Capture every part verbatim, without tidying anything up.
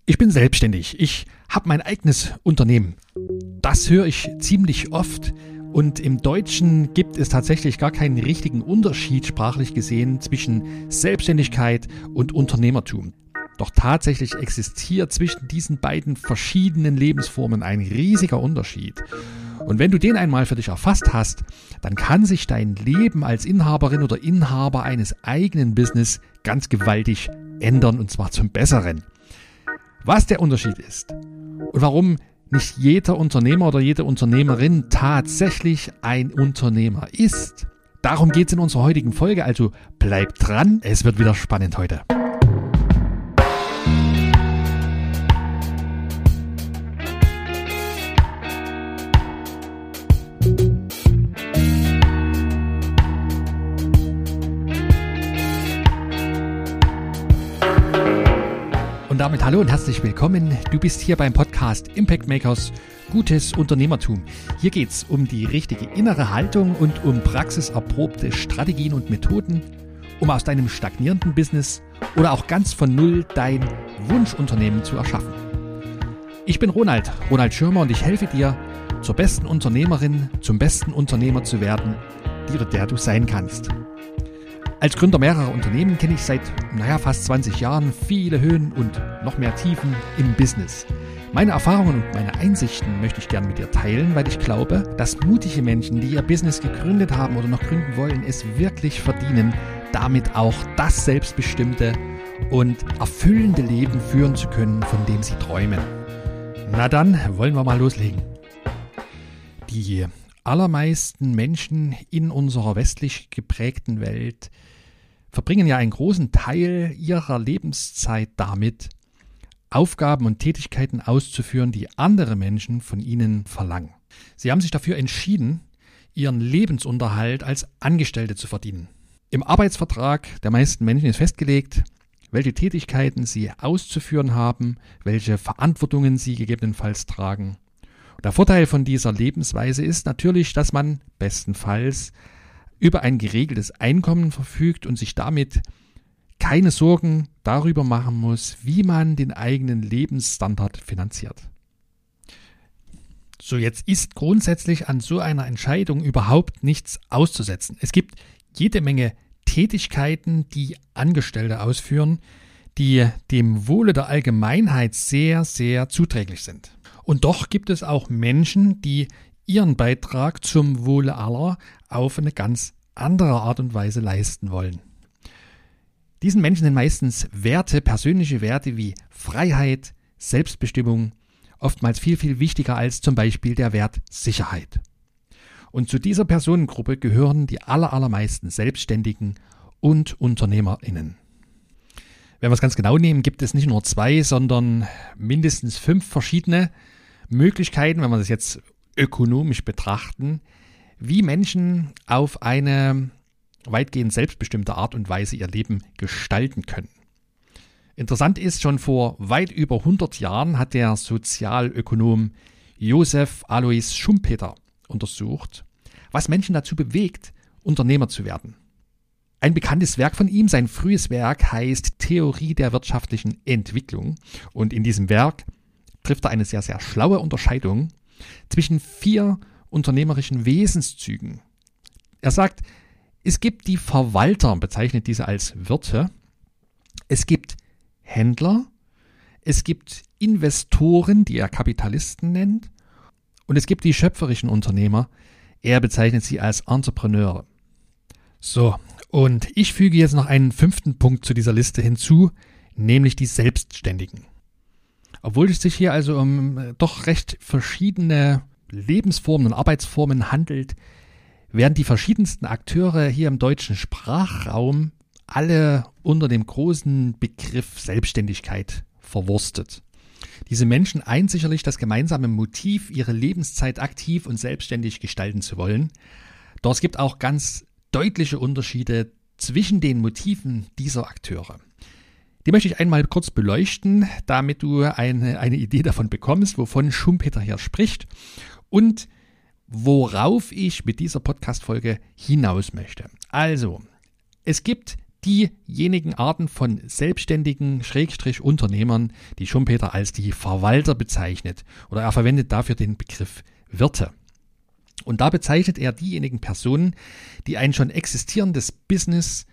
Ich bin selbstständig, ich habe mein eigenes Unternehmen. Das höre ich ziemlich oft und im Deutschen gibt es tatsächlich gar keinen richtigen Unterschied sprachlich gesehen zwischen Selbstständigkeit und Unternehmertum. Doch tatsächlich existiert zwischen diesen beiden verschiedenen Lebensformen ein riesiger Unterschied. Und wenn du den einmal für dich erfasst hast, dann kann sich dein Leben als Inhaberin oder Inhaber eines eigenen Business ganz gewaltig ändern, und zwar zum Besseren. Was der Unterschied ist und warum nicht jeder Unternehmer oder jede Unternehmerin tatsächlich ein Unternehmer ist, darum geht es in unserer heutigen Folge, also bleib dran, es wird wieder spannend heute. Und damit hallo und herzlich willkommen. Du bist hier beim Podcast Impact Makers Gutes Unternehmertum. Hier geht es um die richtige innere Haltung und um praxiserprobte Strategien und Methoden, um aus deinem stagnierenden Business oder auch ganz von Null dein Wunschunternehmen zu erschaffen. Ich bin Ronald, Ronald Schirmer, und ich helfe dir, zur besten Unternehmerin, zum besten Unternehmer zu werden, die oder der du sein kannst. Als Gründer mehrerer Unternehmen kenne ich seit naja, fast zwanzig Jahren viele Höhen und noch mehr Tiefen im Business. Meine Erfahrungen und meine Einsichten möchte ich gerne mit dir teilen, weil ich glaube, dass mutige Menschen, die ihr Business gegründet haben oder noch gründen wollen, es wirklich verdienen, damit auch das selbstbestimmte und erfüllende Leben führen zu können, von dem sie träumen. Na dann, wollen wir mal loslegen. Die allermeisten Menschen in unserer westlich geprägten Welt verbringen ja einen großen Teil ihrer Lebenszeit damit, Aufgaben und Tätigkeiten auszuführen, die andere Menschen von ihnen verlangen. Sie haben sich dafür entschieden, ihren Lebensunterhalt als Angestellte zu verdienen. Im Arbeitsvertrag der meisten Menschen ist festgelegt, welche Tätigkeiten sie auszuführen haben, welche Verantwortungen sie gegebenenfalls tragen. Der Vorteil von dieser Lebensweise ist natürlich, dass man bestenfalls über ein geregeltes Einkommen verfügt und sich damit keine Sorgen darüber machen muss, wie man den eigenen Lebensstandard finanziert. So, jetzt ist grundsätzlich an so einer Entscheidung überhaupt nichts auszusetzen. Es gibt jede Menge Tätigkeiten, die Angestellte ausführen, die dem Wohle der Allgemeinheit sehr, sehr zuträglich sind. Und doch gibt es auch Menschen, die ihren Beitrag zum Wohle aller auf eine ganz andere Art und Weise leisten wollen. Diesen Menschen sind meistens Werte, persönliche Werte wie Freiheit, Selbstbestimmung, oftmals viel, viel wichtiger als zum Beispiel der Wert Sicherheit. Und zu dieser Personengruppe gehören die aller, allermeisten Selbstständigen und UnternehmerInnen. Wenn wir es ganz genau nehmen, gibt es nicht nur zwei, sondern mindestens fünf verschiedene Möglichkeiten, wenn wir das jetzt ökonomisch betrachten, wie Menschen auf eine weitgehend selbstbestimmte Art und Weise ihr Leben gestalten können. Interessant ist, schon vor weit über hundert Jahren hat der Sozialökonom Josef Alois Schumpeter untersucht, was Menschen dazu bewegt, Unternehmer zu werden. Ein bekanntes Werk von ihm, sein frühes Werk, heißt Theorie der wirtschaftlichen Entwicklung, und in diesem Werk trifft er eine sehr, sehr schlaue Unterscheidung zwischen vier unternehmerischen Wesenszügen. Er sagt, es gibt die Verwalter, bezeichnet diese als Wirte, es gibt Händler, es gibt Investoren, die er Kapitalisten nennt, und es gibt die schöpferischen Unternehmer, er bezeichnet sie als Entrepreneure. So, und ich füge jetzt noch einen fünften Punkt zu dieser Liste hinzu, nämlich die Selbstständigen. Obwohl es sich hier also um doch recht verschiedene Lebensformen und Arbeitsformen handelt, werden die verschiedensten Akteure hier im deutschen Sprachraum alle unter dem großen Begriff Selbstständigkeit verwurstet. Diese Menschen eint sicherlich das gemeinsame Motiv, ihre Lebenszeit aktiv und selbstständig gestalten zu wollen. Doch es gibt auch ganz deutliche Unterschiede zwischen den Motiven dieser Akteure. Die möchte ich einmal kurz beleuchten, damit du eine, eine Idee davon bekommst, wovon Schumpeter hier spricht und worauf ich mit dieser Podcast-Folge hinaus möchte. Also, es gibt diejenigen Arten von selbstständigen Schrägstrich Unternehmern, die Schumpeter als die Verwalter bezeichnet. Oder er verwendet dafür den Begriff Wirte. Und da bezeichnet er diejenigen Personen, die ein schon existierendes Business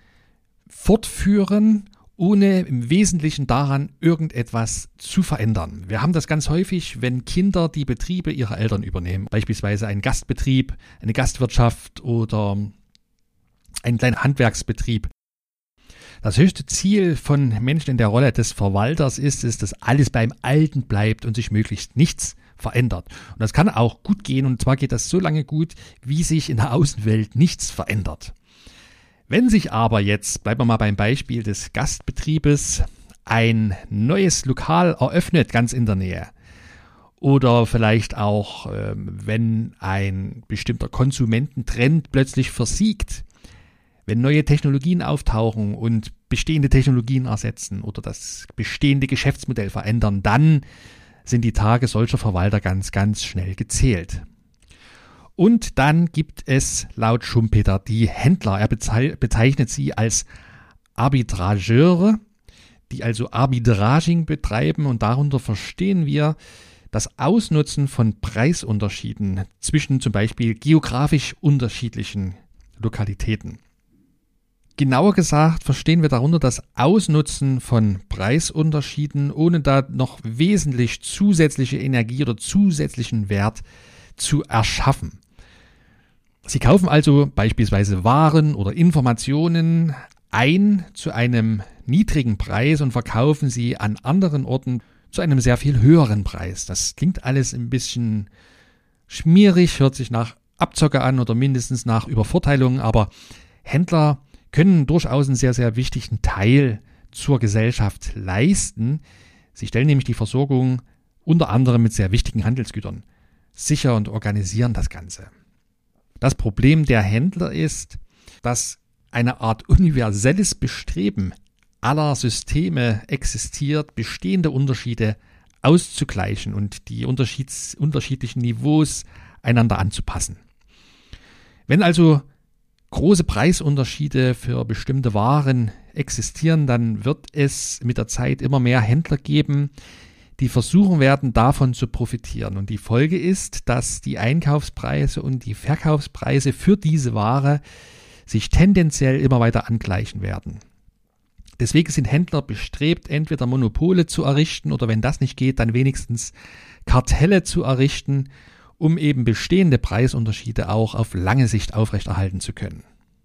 fortführen, ohne im Wesentlichen daran irgendetwas zu verändern. Wir haben das ganz häufig, wenn Kinder die Betriebe ihrer Eltern übernehmen, beispielsweise ein Gastbetrieb, eine Gastwirtschaft oder ein kleiner Handwerksbetrieb. Das höchste Ziel von Menschen in der Rolle des Verwalters ist es, dass alles beim Alten bleibt und sich möglichst nichts verändert. Und das kann auch gut gehen, und zwar geht das so lange gut, wie sich in der Außenwelt nichts verändert. Wenn sich aber jetzt, bleiben wir mal beim Beispiel des Gastbetriebes, ein neues Lokal eröffnet, ganz in der Nähe, oder vielleicht auch, ähm, wenn ein bestimmter Konsumententrend plötzlich versiegt, wenn neue Technologien auftauchen und bestehende Technologien ersetzen oder das bestehende Geschäftsmodell verändern, dann sind die Tage solcher Verwalter ganz, ganz schnell gezählt. Und dann gibt es laut Schumpeter die Händler. Er bezeichnet sie als Arbitrageure, die also Arbitraging betreiben, und darunter verstehen wir das Ausnutzen von Preisunterschieden zwischen zum Beispiel geografisch unterschiedlichen Lokalitäten. Genauer gesagt verstehen wir darunter das Ausnutzen von Preisunterschieden, ohne da noch wesentlich zusätzliche Energie oder zusätzlichen Wert zu erschaffen. Sie kaufen also beispielsweise Waren oder Informationen ein zu einem niedrigen Preis und verkaufen sie an anderen Orten zu einem sehr viel höheren Preis. Das klingt alles ein bisschen schmierig, hört sich nach Abzocke an oder mindestens nach Übervorteilung, aber Händler können durchaus einen sehr, sehr wichtigen Teil zur Gesellschaft leisten. Sie stellen nämlich die Versorgung unter anderem mit sehr wichtigen Handelsgütern sicher und organisieren das Ganze. Das Problem der Händler ist, dass eine Art universelles Bestreben aller Systeme existiert, bestehende Unterschiede auszugleichen und die unterschieds- unterschiedlichen Niveaus einander anzupassen. Wenn also große Preisunterschiede für bestimmte Waren existieren, dann wird es mit der Zeit immer mehr Händler geben, die versuchen werden, davon zu profitieren. Und die Folge ist, dass die Einkaufspreise und die Verkaufspreise für diese Ware sich tendenziell immer weiter angleichen werden. Deswegen sind Händler bestrebt, entweder Monopole zu errichten oder, wenn das nicht geht, dann wenigstens Kartelle zu errichten, um eben bestehende Preisunterschiede auch auf lange Sicht aufrechterhalten zu können.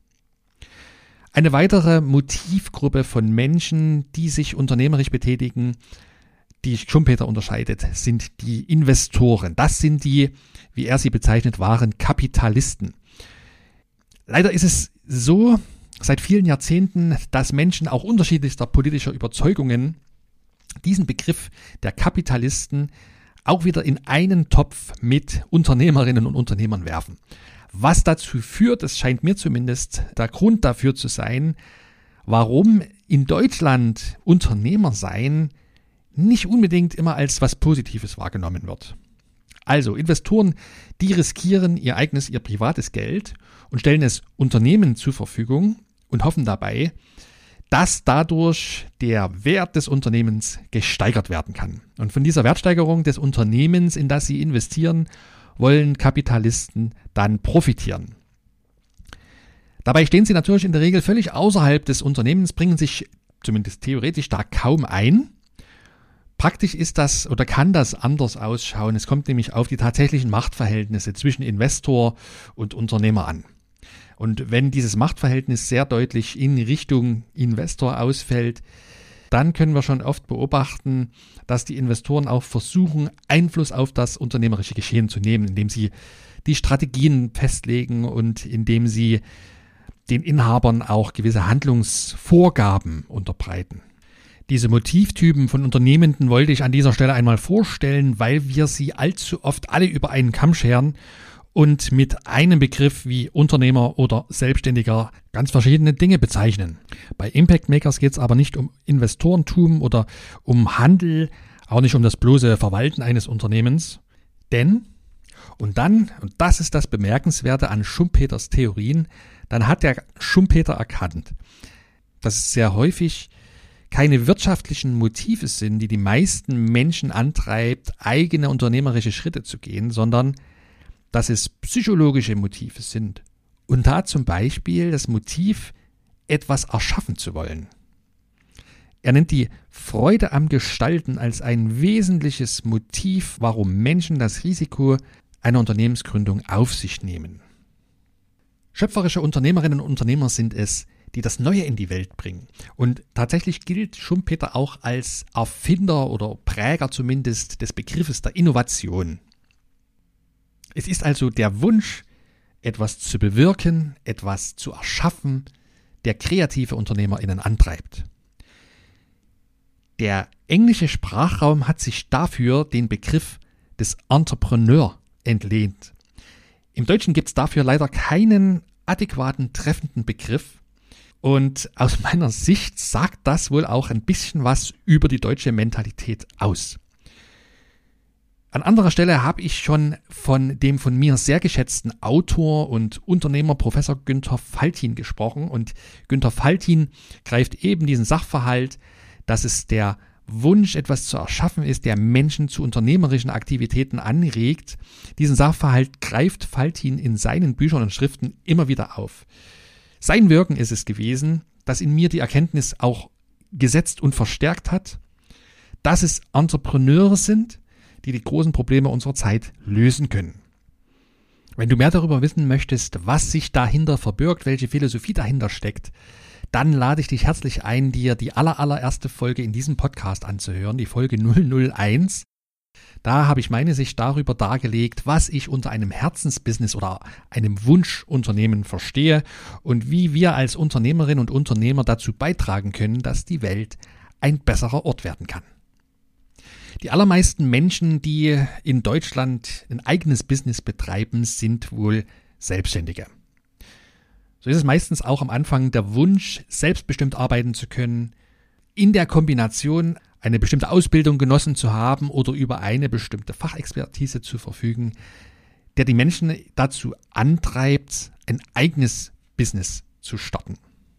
Eine weitere Motivgruppe von Menschen, die sich unternehmerisch betätigen, die Schumpeter unterscheidet, sind die Investoren. Das sind die, wie er sie bezeichnet, wahren Kapitalisten. Leider ist es so seit vielen Jahrzehnten, dass Menschen auch unterschiedlichster politischer Überzeugungen diesen Begriff der Kapitalisten auch wieder in einen Topf mit Unternehmerinnen und Unternehmern werfen. Was dazu führt, es scheint mir zumindest der Grund dafür zu sein, warum in Deutschland Unternehmer sein nicht unbedingt immer als was Positives wahrgenommen wird. Also Investoren, die riskieren ihr eigenes, ihr privates Geld und stellen es Unternehmen zur Verfügung und hoffen dabei, dass dadurch der Wert des Unternehmens gesteigert werden kann. Und von dieser Wertsteigerung des Unternehmens, in das sie investieren, wollen Kapitalisten dann profitieren. Dabei stehen sie natürlich in der Regel völlig außerhalb des Unternehmens, bringen sich zumindest theoretisch da kaum ein. Praktisch ist das oder kann das anders ausschauen. Es kommt nämlich auf die tatsächlichen Machtverhältnisse zwischen Investor und Unternehmer an. Und wenn dieses Machtverhältnis sehr deutlich in Richtung Investor ausfällt, dann können wir schon oft beobachten, dass die Investoren auch versuchen, Einfluss auf das unternehmerische Geschehen zu nehmen, indem sie die Strategien festlegen und indem sie den Inhabern auch gewisse Handlungsvorgaben unterbreiten. Diese Motivtypen von Unternehmenden wollte ich an dieser Stelle einmal vorstellen, weil wir sie allzu oft alle über einen Kamm scheren und mit einem Begriff wie Unternehmer oder Selbstständiger ganz verschiedene Dinge bezeichnen. Bei Impact Makers geht es aber nicht um Investorentum oder um Handel, auch nicht um das bloße Verwalten eines Unternehmens. Denn, und dann, und das ist das Bemerkenswerte an Schumpeters Theorien, dann hat der Schumpeter erkannt, dass es sehr häufig keine wirtschaftlichen Motive sind, die die meisten Menschen antreibt, eigene unternehmerische Schritte zu gehen, sondern dass es psychologische Motive sind. Und da zum Beispiel das Motiv, etwas erschaffen zu wollen. Er nennt die Freude am Gestalten als ein wesentliches Motiv, warum Menschen das Risiko einer Unternehmensgründung auf sich nehmen. Schöpferische Unternehmerinnen und Unternehmer sind es, die das Neue in die Welt bringen. Und tatsächlich gilt Schumpeter auch als Erfinder oder Präger zumindest des Begriffes der Innovation. Es ist also der Wunsch, etwas zu bewirken, etwas zu erschaffen, der kreative UnternehmerInnen antreibt. Der englische Sprachraum hat sich dafür den Begriff des Entrepreneur entlehnt. Im Deutschen gibt es dafür leider keinen adäquaten, treffenden Begriff. Und aus meiner Sicht sagt das wohl auch ein bisschen was über die deutsche Mentalität aus. An anderer Stelle habe ich schon von dem von mir sehr geschätzten Autor und Unternehmer Professor Günther Faltin gesprochen. Und Günther Faltin greift eben diesen Sachverhalt, dass es der Wunsch, etwas zu erschaffen ist, der Menschen zu unternehmerischen Aktivitäten anregt. Diesen Sachverhalt greift Faltin in seinen Büchern und Schriften immer wieder auf. Sein Wirken ist es gewesen, das in mir die Erkenntnis auch gesetzt und verstärkt hat, dass es Entrepreneure sind, die die großen Probleme unserer Zeit lösen können. Wenn du mehr darüber wissen möchtest, was sich dahinter verbirgt, welche Philosophie dahinter steckt, dann lade ich dich herzlich ein, dir die aller, allererste Folge in diesem Podcast anzuhören, die Folge null null eins. Da habe ich meine Sicht darüber dargelegt, was ich unter einem Herzensbusiness oder einem Wunschunternehmen verstehe und wie wir als Unternehmerinnen und Unternehmer dazu beitragen können, dass die Welt ein besserer Ort werden kann. Die allermeisten Menschen, die in Deutschland ein eigenes Business betreiben, sind wohl Selbstständige. So ist es meistens auch am Anfang der Wunsch, selbstbestimmt arbeiten zu können, in der Kombination eine bestimmte Ausbildung genossen zu haben oder über eine bestimmte Fachexpertise zu verfügen, der die Menschen dazu antreibt, ein eigenes Business zu starten.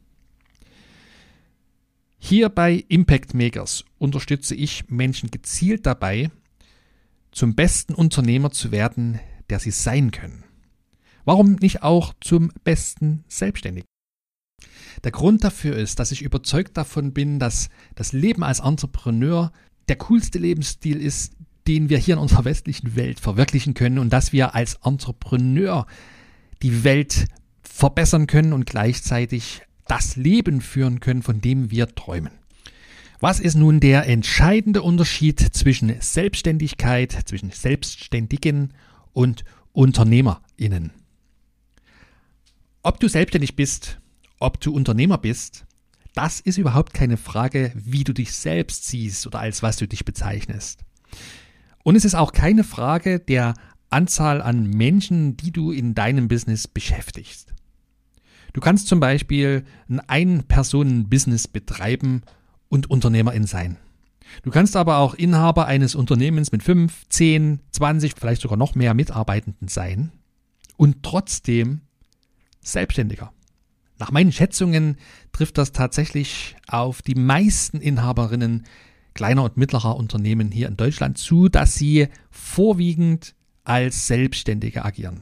Hier bei Impact Makers unterstütze ich Menschen gezielt dabei, zum besten Unternehmer zu werden, der sie sein können. Warum nicht auch zum besten Selbstständigen? Der Grund dafür ist, dass ich überzeugt davon bin, dass das Leben als Entrepreneur der coolste Lebensstil ist, den wir hier in unserer westlichen Welt verwirklichen können und dass wir als Entrepreneur die Welt verbessern können und gleichzeitig das Leben führen können, von dem wir träumen. Was ist nun der entscheidende Unterschied zwischen Selbstständigkeit, zwischen Selbstständigen und UnternehmerInnen? Ob du selbstständig bist, ob du Unternehmer bist, das ist überhaupt keine Frage, wie du dich selbst siehst oder als was du dich bezeichnest. Und es ist auch keine Frage der Anzahl an Menschen, die du in deinem Business beschäftigst. Du kannst zum Beispiel ein Ein-Personen-Business betreiben und Unternehmerin sein. Du kannst aber auch Inhaber eines Unternehmens mit fünf, zehn, zwanzig, vielleicht sogar noch mehr Mitarbeitenden sein und trotzdem Selbstständiger. Nach meinen Schätzungen trifft das tatsächlich auf die meisten Inhaberinnen kleiner und mittlerer Unternehmen hier in Deutschland zu, dass sie vorwiegend als Selbstständige agieren.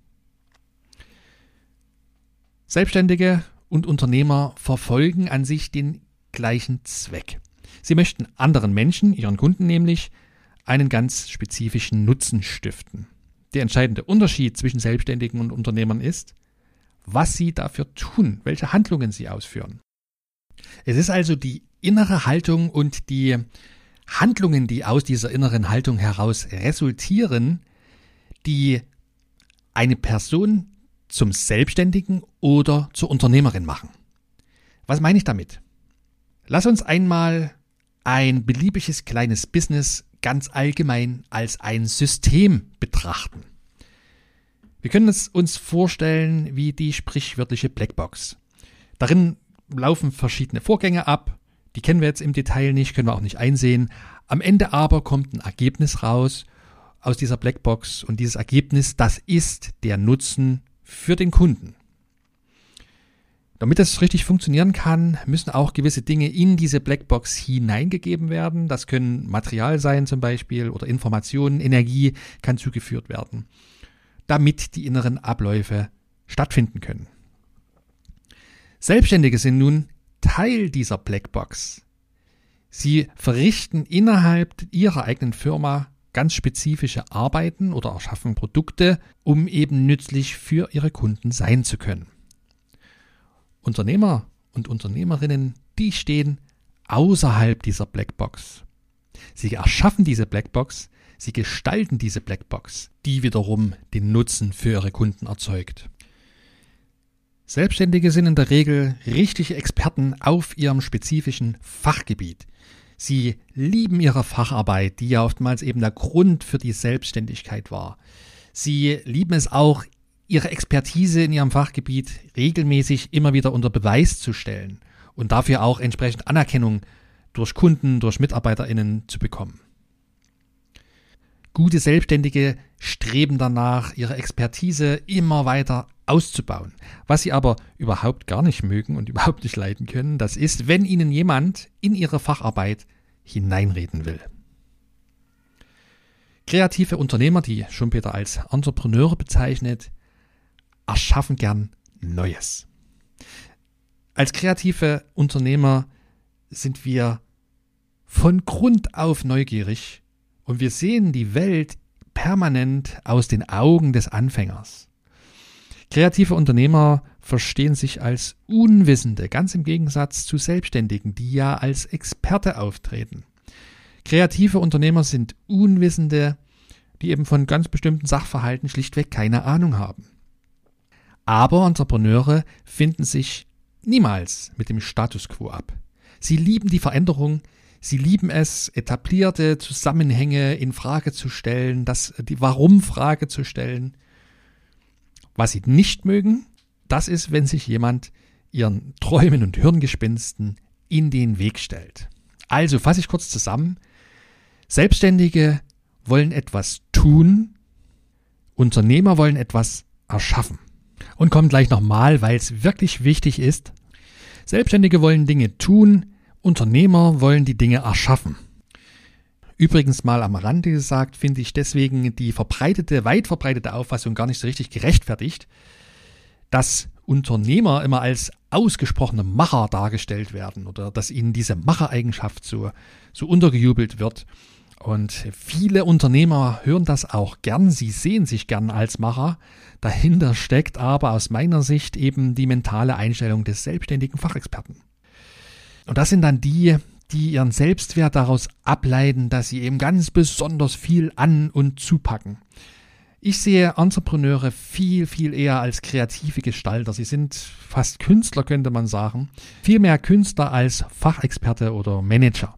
Selbstständige und Unternehmer verfolgen an sich den gleichen Zweck. Sie möchten anderen Menschen, ihren Kunden nämlich, einen ganz spezifischen Nutzen stiften. Der entscheidende Unterschied zwischen Selbstständigen und Unternehmern ist, was sie dafür tun, welche Handlungen sie ausführen. Es ist also die innere Haltung und die Handlungen, die aus dieser inneren Haltung heraus resultieren, die eine Person zum Selbstständigen oder zur Unternehmerin machen. Was meine ich damit? Lass uns einmal ein beliebiges kleines Business ganz allgemein als ein System betrachten. Wir können es uns vorstellen wie die sprichwörtliche Blackbox. Darin laufen verschiedene Vorgänge ab, die kennen wir jetzt im Detail nicht, können wir auch nicht einsehen. Am Ende aber kommt ein Ergebnis raus aus dieser Blackbox und dieses Ergebnis, das ist der Nutzen für den Kunden. Damit das richtig funktionieren kann, müssen auch gewisse Dinge in diese Blackbox hineingegeben werden. Das können Material sein zum Beispiel oder Informationen, Energie kann zugeführt werden, damit die inneren Abläufe stattfinden können. Selbstständige sind nun Teil dieser Blackbox. Sie verrichten innerhalb ihrer eigenen Firma ganz spezifische Arbeiten oder erschaffen Produkte, um eben nützlich für ihre Kunden sein zu können. Unternehmer und Unternehmerinnen, die stehen außerhalb dieser Blackbox. Sie erschaffen diese Blackbox, sie gestalten diese Blackbox, die wiederum den Nutzen für ihre Kunden erzeugt. Selbstständige sind in der Regel richtige Experten auf ihrem spezifischen Fachgebiet. Sie lieben ihre Facharbeit, die ja oftmals eben der Grund für die Selbstständigkeit war. Sie lieben es auch, ihre Expertise in ihrem Fachgebiet regelmäßig immer wieder unter Beweis zu stellen und dafür auch entsprechend Anerkennung durch Kunden, durch MitarbeiterInnen zu bekommen. Gute Selbstständige streben danach, ihre Expertise immer weiter auszubauen. Was sie aber überhaupt gar nicht mögen und überhaupt nicht leiden können, das ist, wenn ihnen jemand in ihre Facharbeit hineinreden will. Kreative Unternehmer, die Schumpeter als Entrepreneure bezeichnet, erschaffen gern Neues. Als kreative Unternehmer sind wir von Grund auf neugierig und wir sehen die Welt permanent aus den Augen des Anfängers. Kreative Unternehmer verstehen sich als Unwissende, ganz im Gegensatz zu Selbstständigen, die ja als Experte auftreten. Kreative Unternehmer sind Unwissende, die eben von ganz bestimmten Sachverhalten schlichtweg keine Ahnung haben. Aber Entrepreneure finden sich niemals mit dem Status quo ab. Sie lieben die Veränderung, sie lieben es, etablierte Zusammenhänge in Frage zu stellen, das, die Warum-Frage zu stellen. Was sie nicht mögen, das ist, wenn sich jemand ihren Träumen und Hirngespinsten in den Weg stellt. Also fasse ich kurz zusammen. Selbstständige wollen etwas tun, Unternehmer wollen etwas erschaffen. Und kommt gleich nochmal, weil es wirklich wichtig ist. Selbstständige wollen Dinge tun, Unternehmer wollen die Dinge erschaffen. Übrigens mal am Rande gesagt, finde ich deswegen die verbreitete, weit verbreitete Auffassung gar nicht so richtig gerechtfertigt, dass Unternehmer immer als ausgesprochene Macher dargestellt werden oder dass ihnen diese Machereigenschaft so, so untergejubelt wird. Und viele Unternehmer hören das auch gern, sie sehen sich gern als Macher. Dahinter steckt aber aus meiner Sicht eben die mentale Einstellung des selbstständigen Fachexperten. Und das sind dann die, die ihren Selbstwert daraus ableiten, dass sie eben ganz besonders viel an- und zupacken. Ich sehe Entrepreneure viel, viel eher als kreative Gestalter. Sie sind fast Künstler, könnte man sagen. Viel mehr Künstler als Fachexperte oder Manager.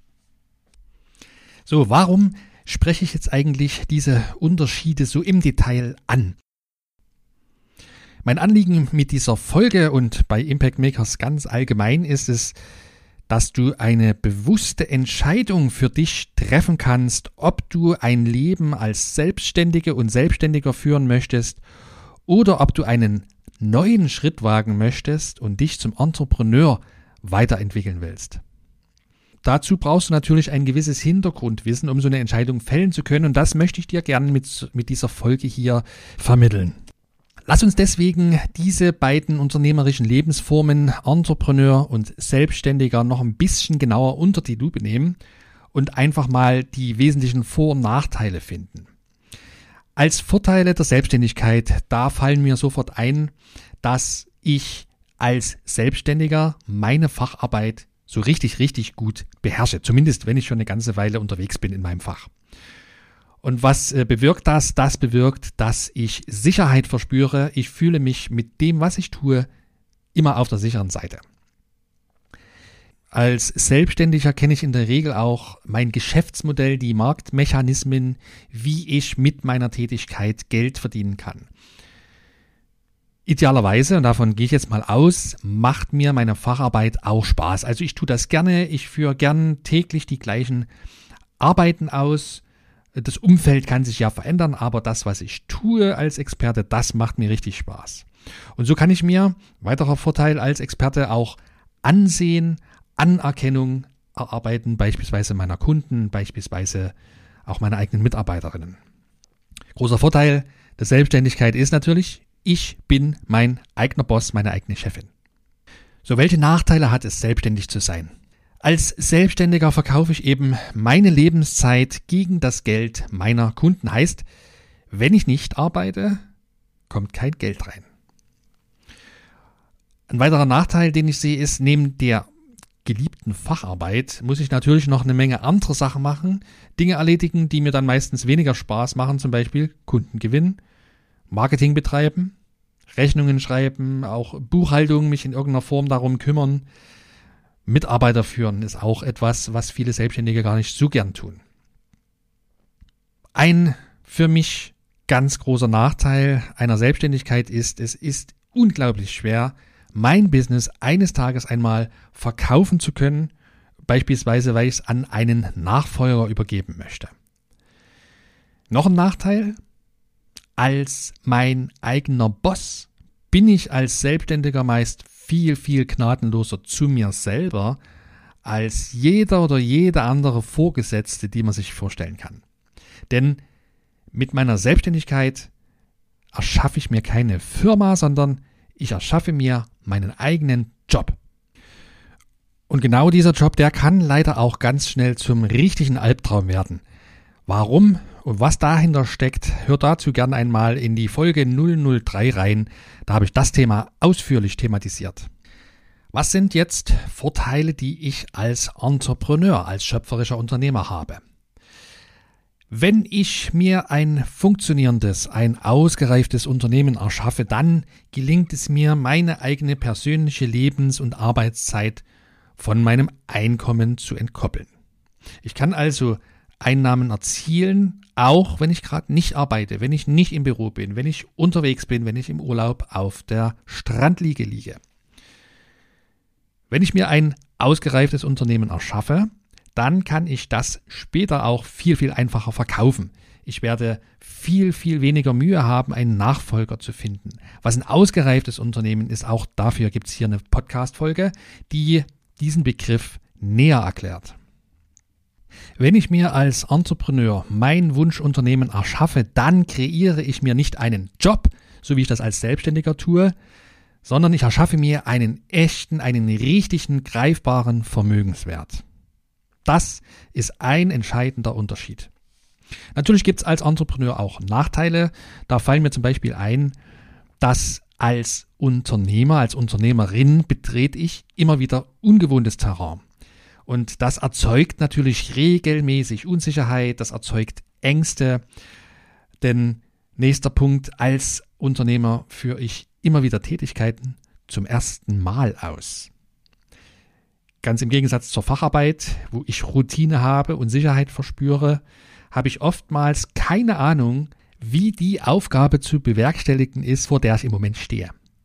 So, warum spreche ich jetzt eigentlich diese Unterschiede so im Detail an? Mein Anliegen mit dieser Folge und bei Impact Makers ganz allgemein ist es, dass du eine bewusste Entscheidung für dich treffen kannst, ob du ein Leben als Selbstständige und Selbstständiger führen möchtest oder ob du einen neuen Schritt wagen möchtest und dich zum Entrepreneur weiterentwickeln willst. Dazu brauchst du natürlich ein gewisses Hintergrundwissen, um so eine Entscheidung fällen zu können und das möchte ich dir gerne mit, mit dieser Folge hier vermitteln. Lass uns deswegen diese beiden unternehmerischen Lebensformen, Entrepreneur und Selbstständiger, noch ein bisschen genauer unter die Lupe nehmen und einfach mal die wesentlichen Vor- und Nachteile finden. Als Vorteile der Selbstständigkeit, da fallen mir sofort ein, dass ich als Selbstständiger meine Facharbeit so richtig, richtig gut beherrsche. Zumindest, wenn ich schon eine ganze Weile unterwegs bin in meinem Fach. Und was äh, bewirkt das? Das bewirkt, dass ich Sicherheit verspüre. Ich fühle mich mit dem, was ich tue, immer auf der sicheren Seite. Als Selbstständiger kenne ich in der Regel auch mein Geschäftsmodell, die Marktmechanismen, wie ich mit meiner Tätigkeit Geld verdienen kann. Idealerweise, und davon gehe ich jetzt mal aus, macht mir meine Facharbeit auch Spaß. Also ich tue das gerne, ich führe gern täglich die gleichen Arbeiten aus, Das Umfeld kann sich ja verändern, aber das, was ich tue als Experte, das macht mir richtig Spaß. Und so kann ich mir, weiterer Vorteil als Experte, auch Ansehen, Anerkennung erarbeiten, beispielsweise meiner Kunden, beispielsweise auch meiner eigenen Mitarbeiterinnen. Großer Vorteil der Selbstständigkeit ist natürlich, ich bin mein eigener Boss, meine eigene Chefin. So, welche Nachteile hat es, selbstständig zu sein? Als Selbstständiger verkaufe ich eben meine Lebenszeit gegen das Geld meiner Kunden. Heißt, wenn ich nicht arbeite, kommt kein Geld rein. Ein weiterer Nachteil, den ich sehe, ist, neben der geliebten Facharbeit muss ich natürlich noch eine Menge andere Sachen machen, Dinge erledigen, die mir dann meistens weniger Spaß machen, zum Beispiel Kunden gewinnen, Marketing betreiben, Rechnungen schreiben, auch Buchhaltung, mich in irgendeiner Form darum kümmern. Mitarbeiter führen ist auch etwas, was viele Selbstständige gar nicht so gern tun. Ein für mich ganz großer Nachteil einer Selbstständigkeit ist, es ist unglaublich schwer, mein Business eines Tages einmal verkaufen zu können, beispielsweise weil ich es an einen Nachfolger übergeben möchte. Noch ein Nachteil: Als mein eigener Boss bin ich als Selbstständiger meist viel, viel gnadenloser zu mir selber als jeder oder jede andere Vorgesetzte, die man sich vorstellen kann. Denn mit meiner Selbstständigkeit erschaffe ich mir keine Firma, sondern ich erschaffe mir meinen eigenen Job. Und genau dieser Job, der kann leider auch ganz schnell zum richtigen Albtraum werden. Warum und was dahinter steckt, hört dazu gern einmal in die Folge null null drei rein. Da habe ich das Thema ausführlich thematisiert. Was sind jetzt Vorteile, die ich als Entrepreneur, als schöpferischer Unternehmer habe? Wenn ich mir ein funktionierendes, ein ausgereiftes Unternehmen erschaffe, dann gelingt es mir, meine eigene persönliche Lebens- und Arbeitszeit von meinem Einkommen zu entkoppeln. Ich kann also Einnahmen erzielen, auch wenn ich gerade nicht arbeite, wenn ich nicht im Büro bin, wenn ich unterwegs bin, wenn ich im Urlaub auf der Strandliege liege. Wenn ich mir ein ausgereiftes Unternehmen erschaffe, dann kann ich das später auch viel, viel einfacher verkaufen. Ich werde viel, viel weniger Mühe haben, einen Nachfolger zu finden. Was ein ausgereiftes Unternehmen ist, auch dafür gibt es hier eine Podcast-Folge, die diesen Begriff näher erklärt. Wenn ich mir als Entrepreneur mein Wunschunternehmen erschaffe, dann kreiere ich mir nicht einen Job, so wie ich das als Selbstständiger tue, sondern ich erschaffe mir einen echten, einen richtigen, greifbaren Vermögenswert. Das ist ein entscheidender Unterschied. Natürlich gibt es als Entrepreneur auch Nachteile. Da fallen mir zum Beispiel ein, dass als Unternehmer, als Unternehmerin betrete ich immer wieder ungewohntes Terrain. Und das erzeugt natürlich regelmäßig Unsicherheit, das erzeugt Ängste. Denn nächster Punkt, als Unternehmer führe ich immer wieder Tätigkeiten zum ersten Mal aus. Ganz im Gegensatz zur Facharbeit, wo ich Routine habe und Sicherheit verspüre, habe ich oftmals keine Ahnung, wie die Aufgabe zu bewerkstelligen ist, vor der ich im Moment stehe.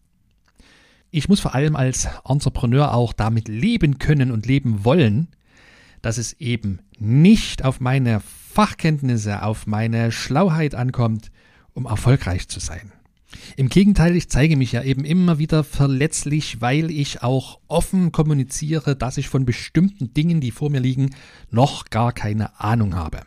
Ich muss vor allem als Entrepreneur auch damit leben können und leben wollen, dass es eben nicht auf meine Fachkenntnisse, auf meine Schlauheit ankommt, um erfolgreich zu sein. Im Gegenteil, ich zeige mich ja eben immer wieder verletzlich, weil ich auch offen kommuniziere, dass ich von bestimmten Dingen, die vor mir liegen, noch gar keine Ahnung habe.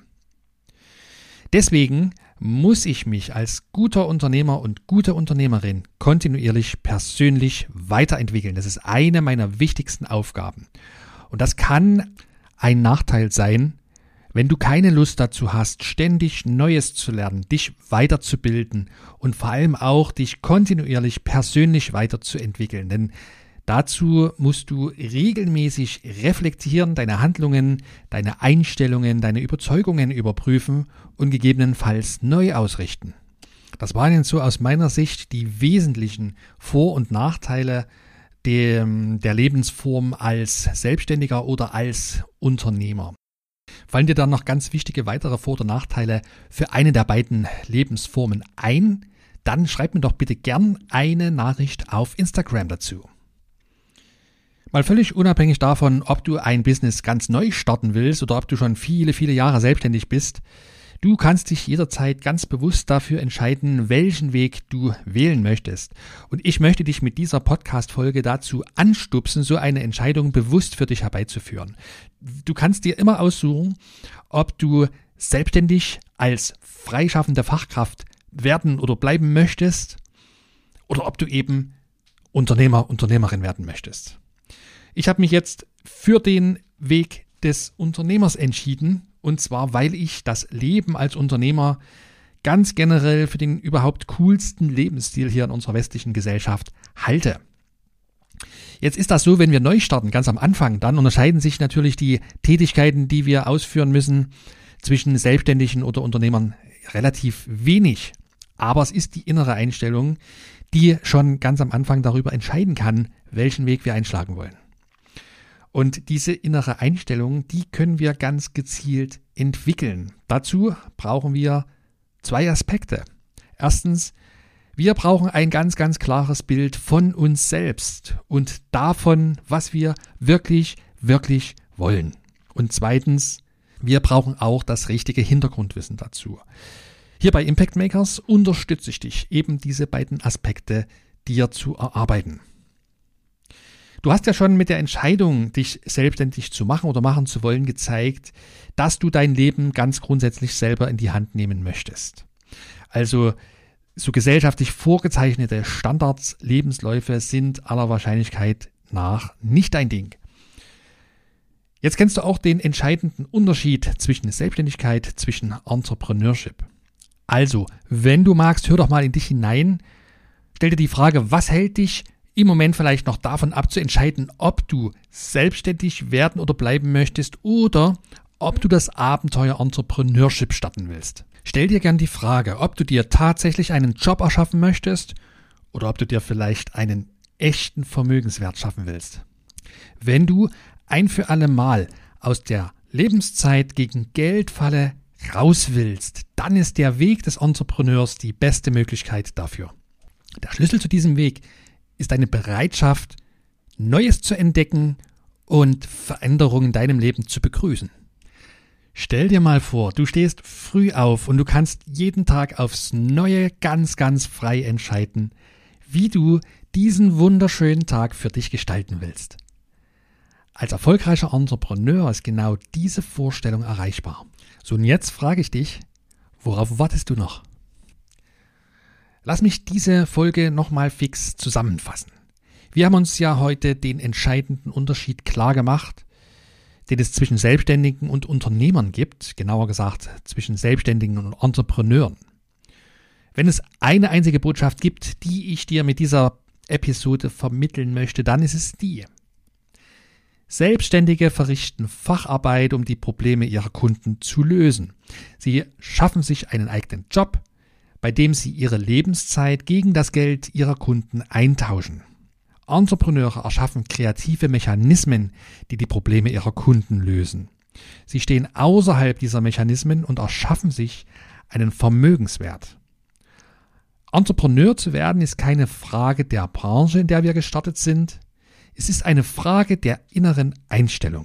Deswegen muss ich mich als guter Unternehmer und gute Unternehmerin kontinuierlich persönlich weiterentwickeln. Das ist eine meiner wichtigsten Aufgaben. Und das kann ein Nachteil sein, wenn du keine Lust dazu hast, ständig Neues zu lernen, dich weiterzubilden und vor allem auch dich kontinuierlich persönlich weiterzuentwickeln. Denn dazu musst du regelmäßig reflektieren, deine Handlungen, deine Einstellungen, deine Überzeugungen überprüfen und gegebenenfalls neu ausrichten. Das waren jetzt so aus meiner Sicht die wesentlichen Vor- und Nachteile der, der Lebensform als Selbstständiger oder als Unternehmer. Fallen dir dann noch ganz wichtige weitere Vor- oder Nachteile für eine der beiden Lebensformen ein? Dann schreib mir doch bitte gern eine Nachricht auf Instagram dazu. Mal völlig unabhängig davon, ob du ein Business ganz neu starten willst oder ob du schon viele, viele Jahre selbstständig bist, Du kannst dich jederzeit ganz bewusst dafür entscheiden, welchen Weg du wählen möchtest. Und ich möchte dich mit dieser Podcast-Folge dazu anstupsen, so eine Entscheidung bewusst für dich herbeizuführen. Du kannst dir immer aussuchen, ob du selbstständig als freischaffende Fachkraft werden oder bleiben möchtest oder ob du eben Unternehmer, Unternehmerin werden möchtest. Ich habe mich jetzt für den Weg des Unternehmers entschieden, und zwar, weil ich das Leben als Unternehmer ganz generell für den überhaupt coolsten Lebensstil hier in unserer westlichen Gesellschaft halte. Jetzt ist das so, wenn wir neu starten, ganz am Anfang, dann unterscheiden sich natürlich die Tätigkeiten, die wir ausführen müssen, zwischen Selbstständigen oder Unternehmern relativ wenig. Aber es ist die innere Einstellung, die schon ganz am Anfang darüber entscheiden kann, welchen Weg wir einschlagen wollen. Und diese innere Einstellung, die können wir ganz gezielt entwickeln. Dazu brauchen wir zwei Aspekte. Erstens, wir brauchen ein ganz, ganz klares Bild von uns selbst und davon, was wir wirklich, wirklich wollen. Und zweitens, wir brauchen auch das richtige Hintergrundwissen dazu. Hier bei Impact Makers unterstütze ich dich, eben diese beiden Aspekte dir zu erarbeiten. Du hast ja schon mit der Entscheidung, dich selbstständig zu machen oder machen zu wollen, gezeigt, dass du dein Leben ganz grundsätzlich selber in die Hand nehmen möchtest. Also so gesellschaftlich vorgezeichnete Standards, Lebensläufe sind aller Wahrscheinlichkeit nach nicht dein Ding. Jetzt kennst du auch den entscheidenden Unterschied zwischen Selbstständigkeit, zwischen Entrepreneurship. Also, wenn du magst, hör doch mal in dich hinein, stell dir die Frage, was hält dich im Moment vielleicht noch davon ab zu entscheiden, ob du selbstständig werden oder bleiben möchtest oder ob du das Abenteuer Entrepreneurship starten willst. Stell dir gern die Frage, ob du dir tatsächlich einen Job erschaffen möchtest oder ob du dir vielleicht einen echten Vermögenswert schaffen willst. Wenn du ein für alle Mal aus der Lebenszeit gegen Geldfalle raus willst, dann ist der Weg des Entrepreneurs die beste Möglichkeit dafür. Der Schlüssel zu diesem Weg ist eine Bereitschaft, Neues zu entdecken und Veränderungen in deinem Leben zu begrüßen. Stell dir mal vor, du stehst früh auf und du kannst jeden Tag aufs Neue ganz, ganz frei entscheiden, wie du diesen wunderschönen Tag für dich gestalten willst. Als erfolgreicher Entrepreneur ist genau diese Vorstellung erreichbar. So, und jetzt frage ich dich, worauf wartest du noch? Lass mich diese Folge nochmal fix zusammenfassen. Wir haben uns ja heute den entscheidenden Unterschied klar gemacht, den es zwischen Selbstständigen und Unternehmern gibt, genauer gesagt zwischen Selbstständigen und Entrepreneuren. Wenn es eine einzige Botschaft gibt, die ich dir mit dieser Episode vermitteln möchte, dann ist es die: Selbstständige verrichten Facharbeit, um die Probleme ihrer Kunden zu lösen. Sie schaffen sich einen eigenen Job, bei dem sie ihre Lebenszeit gegen das Geld ihrer Kunden eintauschen. Entrepreneure erschaffen kreative Mechanismen, die die Probleme ihrer Kunden lösen. Sie stehen außerhalb dieser Mechanismen und erschaffen sich einen Vermögenswert. Entrepreneur zu werden ist keine Frage der Branche, in der wir gestartet sind. Es ist eine Frage der inneren Einstellung.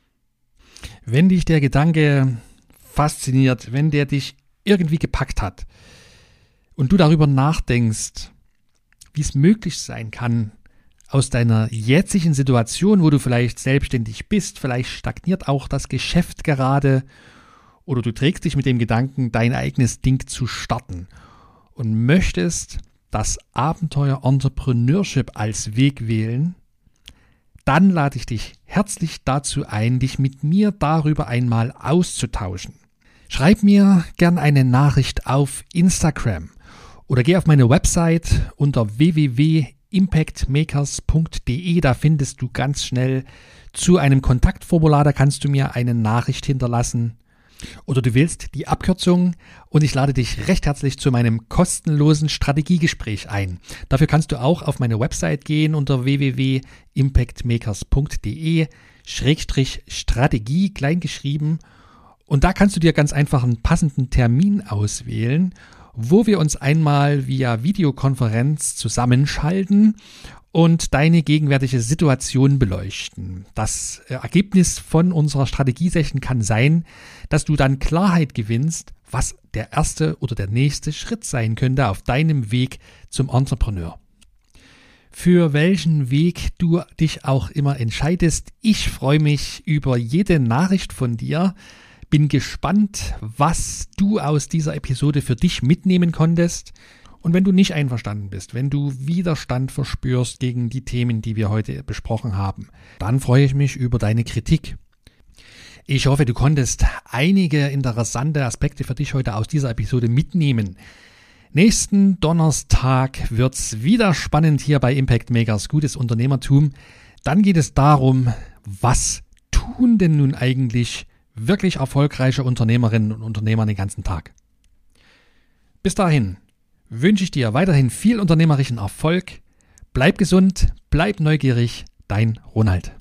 Wenn dich der Gedanke fasziniert, wenn der dich irgendwie gepackt hat und du darüber nachdenkst, wie es möglich sein kann, aus deiner jetzigen Situation, wo du vielleicht selbstständig bist, vielleicht stagniert auch das Geschäft gerade oder du trägst dich mit dem Gedanken, dein eigenes Ding zu starten und möchtest das Abenteuer Entrepreneurship als Weg wählen, dann lade ich dich herzlich dazu ein, dich mit mir darüber einmal auszutauschen. Schreib mir gern eine Nachricht auf Instagram oder geh auf meine Website unter w w w punkt impact makers punkt d e. Da findest du ganz schnell zu einem Kontaktformular, da kannst du mir eine Nachricht hinterlassen. Oder du wählst die Abkürzung und ich lade dich recht herzlich zu meinem kostenlosen Strategiegespräch ein. Dafür kannst du auch auf meine Website gehen unter w w w punkt impact makers punkt d e Schrägstrich Strategie, kleingeschrieben. Und da kannst du dir ganz einfach einen passenden Termin auswählen, wo wir uns einmal via Videokonferenz zusammenschalten und deine gegenwärtige Situation beleuchten. Das Ergebnis von unserer Strategie-Session kann sein, dass du dann Klarheit gewinnst, was der erste oder der nächste Schritt sein könnte auf deinem Weg zum Entrepreneur. Für welchen Weg du dich auch immer entscheidest, ich freue mich über jede Nachricht von dir. Bin gespannt, was du aus dieser Episode für dich mitnehmen konntest. Und wenn du nicht einverstanden bist, wenn du Widerstand verspürst gegen die Themen, die wir heute besprochen haben, dann freue ich mich über deine Kritik. Ich hoffe, du konntest einige interessante Aspekte für dich heute aus dieser Episode mitnehmen. Nächsten Donnerstag wird's wieder spannend hier bei Impact Makers Gutes Unternehmertum. Dann geht es darum, was tun denn nun eigentlich wirklich erfolgreiche Unternehmerinnen und Unternehmer den ganzen Tag. Bis dahin wünsche ich dir weiterhin viel unternehmerischen Erfolg. Bleib gesund, bleib neugierig, dein Ronald.